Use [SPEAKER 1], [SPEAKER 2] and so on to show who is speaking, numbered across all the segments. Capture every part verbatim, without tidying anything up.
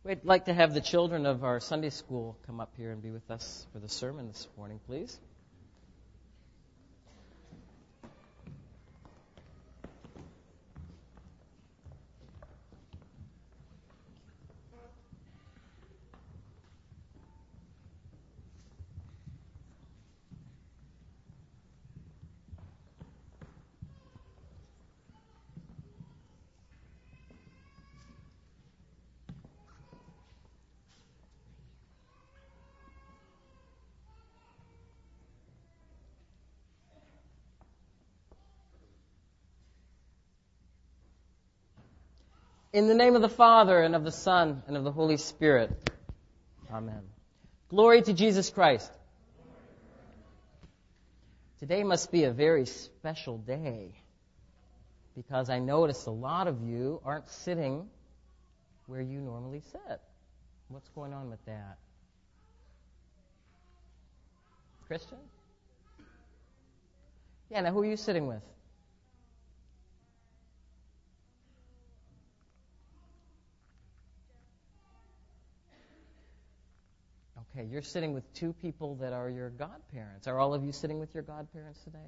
[SPEAKER 1] We'd like to have the children of our Sunday school come up here and be with us for the sermon this morning, please. In the name of the Father, and of the Son, and of the Holy Spirit. Amen. Glory to Jesus Christ. Today must be a very special day, because I notice a lot of you aren't sitting where you normally sit. What's going on with that? Christian? Yeah, now who are you sitting with? Okay, you're sitting with two people that are your godparents. Are all of you sitting with your godparents today?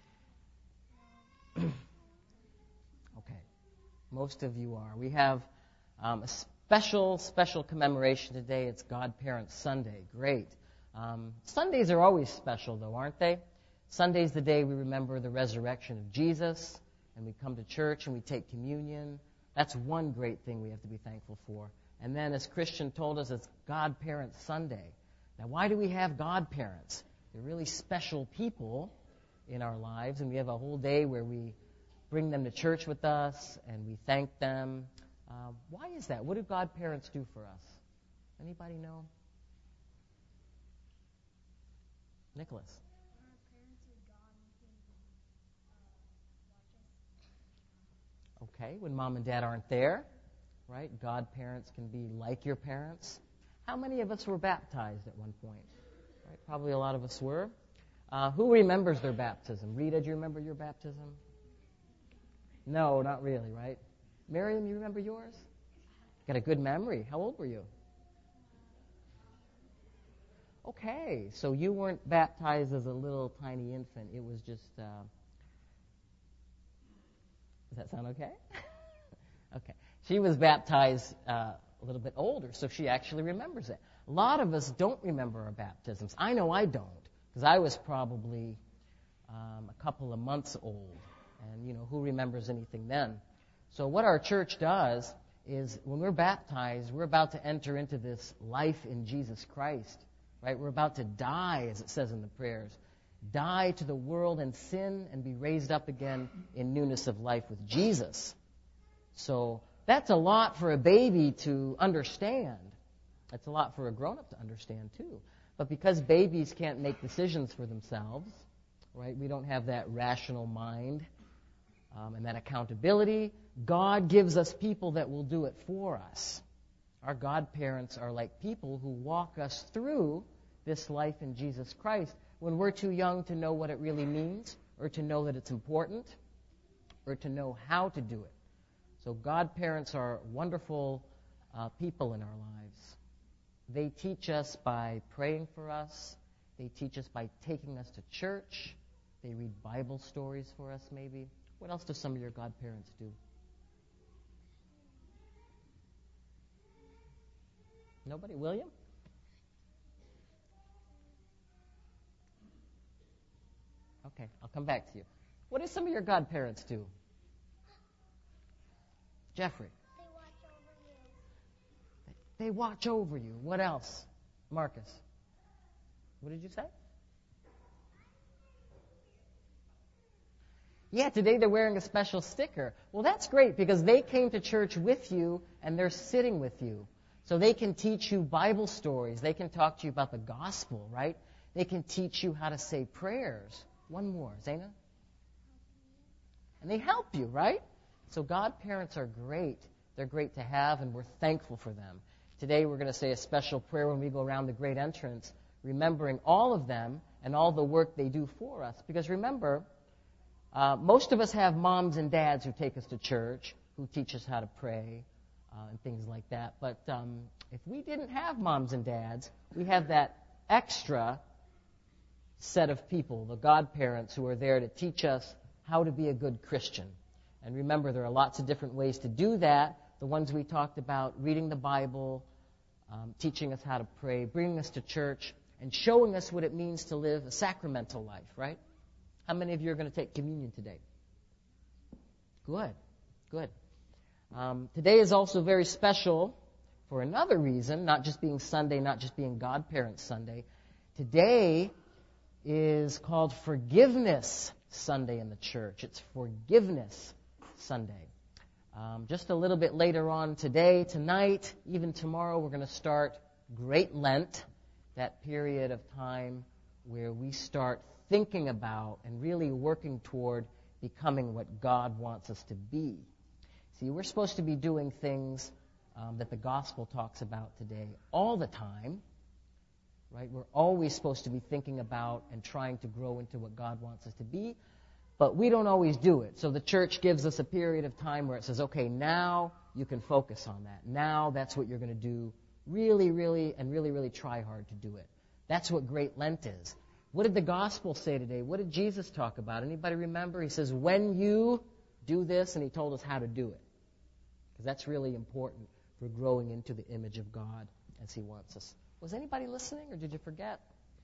[SPEAKER 1] Okay, most of you are. We have um, a special, special commemoration today. It's Godparents Sunday. Great. Um, Sundays are always special, though, aren't they? Sunday's the day we remember the resurrection of Jesus, and we come to church and we take communion. That's one great thing we have to be thankful for. And then, as Christian told us, it's Godparents Sunday. Now, why do we have godparents? They're really special people in our lives, and we have a whole day where we bring them to church with us and we thank them. Uh, why is that? What do godparents do for us? Anybody know? Nicholas. Okay, when mom and dad aren't there, right? Godparents can be like your parents. How many of us were baptized at one point? Right? Probably a lot of us were. Uh, who remembers their baptism? Rita, do you remember your baptism? No, not really, right? Miriam, you remember yours? Got a good memory. How old were you? Okay, so you weren't baptized as a little tiny infant. It was just... Uh... Does that sound okay? Okay. She was baptized uh, a little bit older, so she actually remembers it. A lot of us don't remember our baptisms. I know I don't, because I was probably um, a couple of months old. And, you know, who remembers anything then? So what our church does is when we're baptized, we're about to enter into this life in Jesus Christ, right? We're about to die, as it says in the prayers. Die to the world and sin and be raised up again in newness of life with Jesus. So that's a lot for a baby to understand. That's a lot for a grown-up to understand, too. But because babies can't make decisions for themselves, right, we don't have that rational mind um, and that accountability, God gives us people that will do it for us. Our godparents are like people who walk us through this life in Jesus Christ when we're too young to know what it really means, or to know that it's important, or to know how to do it. So godparents are wonderful uh, people in our lives. They teach us by praying for us. They teach us by taking us to church. They read Bible stories for us, maybe. What else do some of your godparents do? Nobody? William? Okay, I'll come back to you. What do some of your godparents do? Jeffrey?
[SPEAKER 2] They watch over you.
[SPEAKER 1] They watch over you. What else? Marcus? What did you say? Yeah, today they're wearing a special sticker. Well, that's great because they came to church with you and they're sitting with you. So they can teach you Bible stories. They can talk to you about the gospel, right? They can teach you how to say prayers. One more. Zaina? And they help you, right? So godparents are great. They're great to have, and we're thankful for them. Today we're going to say a special prayer when we go around the great entrance, remembering all of them and all the work they do for us. Because remember, uh, most of us have moms and dads who take us to church, who teach us how to pray. uh, and things like that. But um, if we didn't have moms and dads, we have that extra set of people, the godparents, who are there to teach us how to be a good Christian. And remember, there are lots of different ways to do that. The ones we talked about, reading the Bible, um, teaching us how to pray, bringing us to church, and showing us what it means to live a sacramental life, right? How many of you are going to take communion today? Good, good. Um, today is also very special for another reason, not just being Sunday, not just being Godparents Sunday. Today is called Forgiveness Sunday in the church. It's Forgiveness Sunday. Um, just a little bit later on today, tonight, even tomorrow, we're going to start Great Lent, that period of time where we start thinking about and really working toward becoming what God wants us to be. See, we're supposed to be doing things um, that the gospel talks about today all the time, right? We're always supposed to be thinking about and trying to grow into what God wants us to be, but we don't always do it. So the church gives us a period of time where it says, okay, now you can focus on that. Now that's what you're going to do. Really, really, and really, really try hard to do it. That's what Great Lent is. What did the gospel say today? What did Jesus talk about? Anybody remember? He says, when you do this, and he told us how to do it. Because that's really important for growing into the image of God as he wants us. Was anybody listening, or did you forget?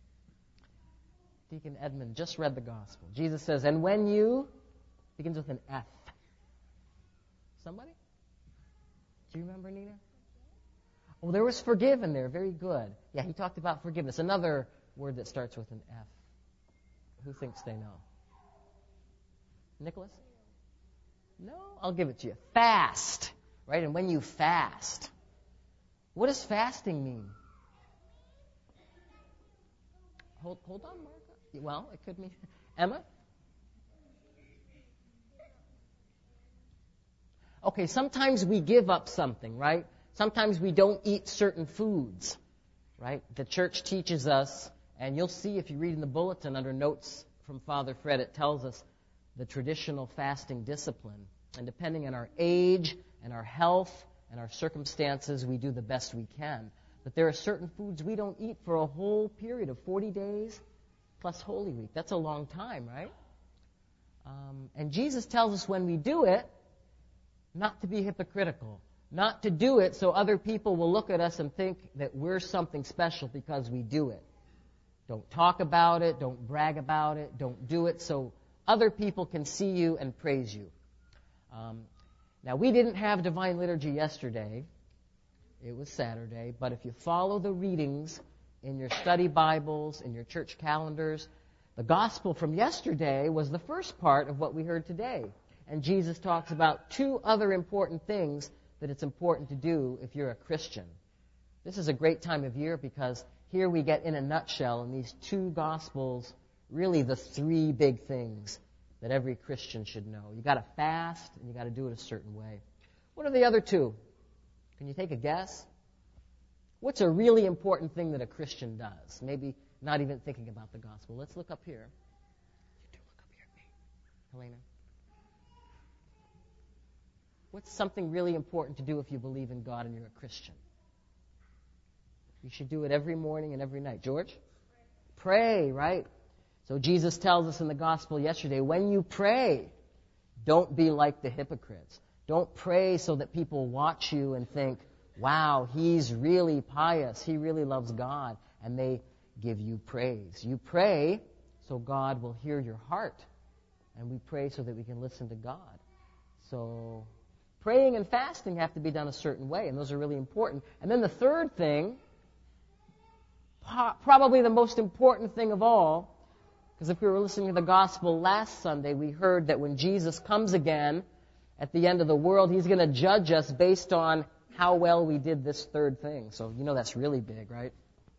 [SPEAKER 1] Deacon Edmund just read the gospel. Jesus says, and when you, begins with an F. Somebody? Do you remember, Nina? Oh, there was forgive in there. Very good. Yeah, he talked about forgiveness. Another word that starts with an F. Who thinks they know? Nicholas? No? I'll give it to you. Fast. Right? And when you fast. What does fasting mean? Hold, hold on, Martha. Well, it could mean... Emma? Okay, sometimes we give up something, right? Sometimes we don't eat certain foods, right? The church teaches us, and you'll see if you read in the bulletin under notes from Father Fred, it tells us the traditional fasting discipline. And depending on our age and our health and our circumstances, we do the best we can. But there are certain foods we don't eat for a whole period of forty days plus Holy Week. That's a long time, right? Um, and Jesus tells us when we do it, not to be hypocritical. Not to do it so other people will look at us and think that we're something special because we do it. Don't talk about it. Don't brag about it. Don't do it so other people can see you and praise you. Um, now, we didn't have Divine Liturgy yesterday. It was Saturday. But if you follow the readings in your study Bibles, in your church calendars, the gospel from yesterday was the first part of what we heard today. And Jesus talks about two other important things that it's important to do if you're a Christian. This is a great time of year because here we get in a nutshell in these two Gospels really the three big things that every Christian should know. You've got to fast and you've got to do it a certain way. What are the other two? Can you take a guess? What's a really important thing that a Christian does? Maybe not even thinking about the Gospel. Let's look up here. You do look up here at me. Helena. What's something really important to do if you believe in God and you're a Christian? You should do it every morning and every night. George? Pray, right? So Jesus tells us in the gospel yesterday, when you pray, don't be like the hypocrites. Don't pray so that people watch you and think, wow, he's really pious. He really loves God. And they give you praise. You pray so God will hear your heart. And we pray so that we can listen to God. So praying and fasting have to be done a certain way, and those are really important. And then the third thing, probably the most important thing of all, because if we were listening to the gospel last Sunday, we heard that when Jesus comes again at the end of the world, he's going to judge us based on how well we did this third thing. So you know that's really big, right?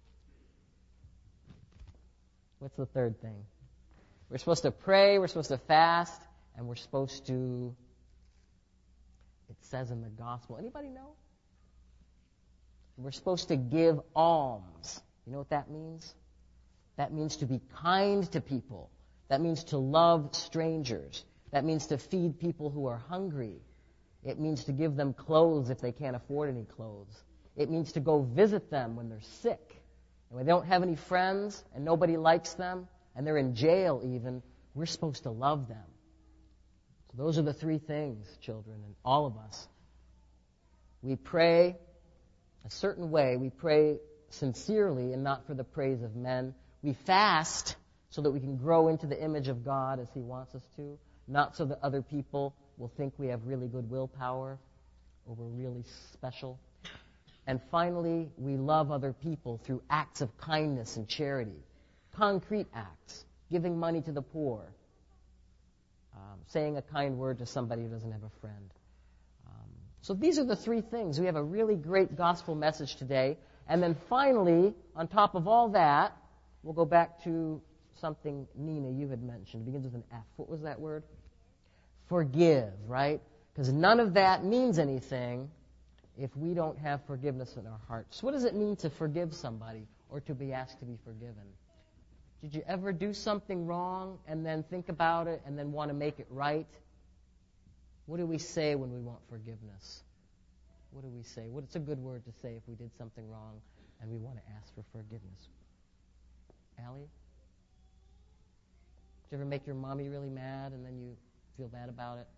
[SPEAKER 1] What's the third thing? We're supposed to pray, we're supposed to fast, and we're supposed to... It says in the gospel. Anybody know? We're supposed to give alms. You know what that means? That means to be kind to people. That means to love strangers. That means to feed people who are hungry. It means to give them clothes if they can't afford any clothes. It means to go visit them when they're sick. And when they don't have any friends and nobody likes them and they're in jail even, we're supposed to love them. So those are the three things, children, and all of us. We pray a certain way. We pray sincerely and not for the praise of men. We fast so that we can grow into the image of God as He wants us to, not so that other people will think we have really good willpower or we're really special. And finally, we love other people through acts of kindness and charity, concrete acts, giving money to the poor, um, saying a kind word to somebody who doesn't have a friend. Um, so these are the three things. We have a really great gospel message today. And then finally, on top of all that, we'll go back to something, Nina, you had mentioned. It begins with an F. What was that word? Forgive, right? Because none of that means anything if we don't have forgiveness in our hearts. What does it mean to forgive somebody or to be asked to be forgiven? Did you ever do something wrong and then think about it and then want to make it right? What do we say when we want forgiveness? What do we say? What's a good word to say if we did something wrong and we want to ask for forgiveness? Allie? Did you ever make your mommy really mad and then you feel bad about it?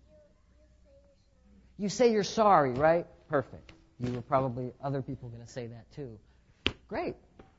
[SPEAKER 1] You say you're sorry, right? Perfect. You were probably, other people going to say that too. Great.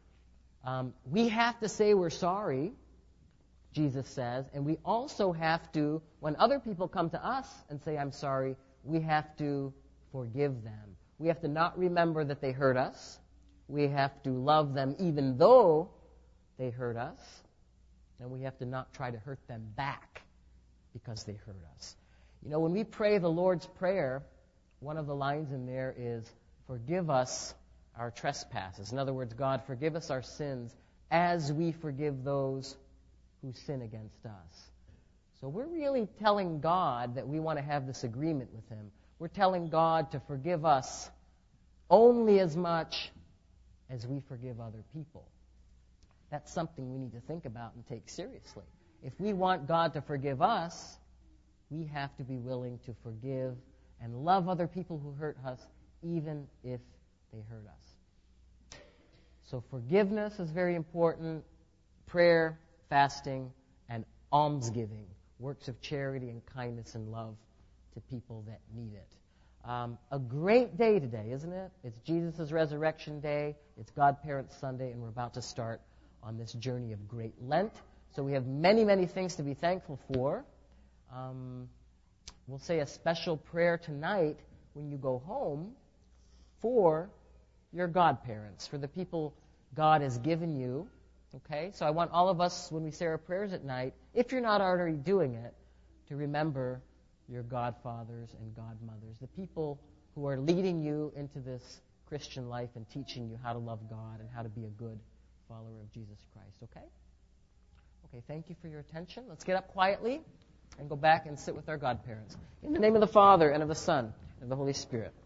[SPEAKER 1] Um, we have to say we're sorry, Jesus says, and we also have to, when other people come to us and say, I'm sorry, we have to forgive them. We have to not remember that they hurt us. We have to love them even though they hurt us. And we have to not try to hurt them back because they hurt us. You know, when we pray the Lord's Prayer, one of the lines in there is, forgive us our trespasses. In other words, God, forgive us our sins as we forgive those who sin against us. So we're really telling God that we want to have this agreement with Him. We're telling God to forgive us only as much as we forgive other people. That's something we need to think about and take seriously. If we want God to forgive us, we have to be willing to forgive and love other people who hurt us, even if they hurt us. So forgiveness is very important. Prayer, fasting, and almsgiving, works of charity and kindness and love to people that need it. Um, a great day today, isn't it? It's Jesus' Resurrection Day. It's Godparents Sunday, and we're about to start on this journey of Great Lent. So we have many, many things to be thankful for. Um, we'll say a special prayer tonight when you go home for your godparents, for the people God has given you. Okay? So I want all of us, when we say our prayers at night, if you're not already doing it, to remember your godfathers and godmothers, the people who are leading you into this Christian life and teaching you how to love God and how to be a good follower of Jesus Christ. Okay? Okay, thank you for your attention. Let's get up quietly and go back and sit with our godparents. In the name of the Father, and of the Son, and of the Holy Spirit.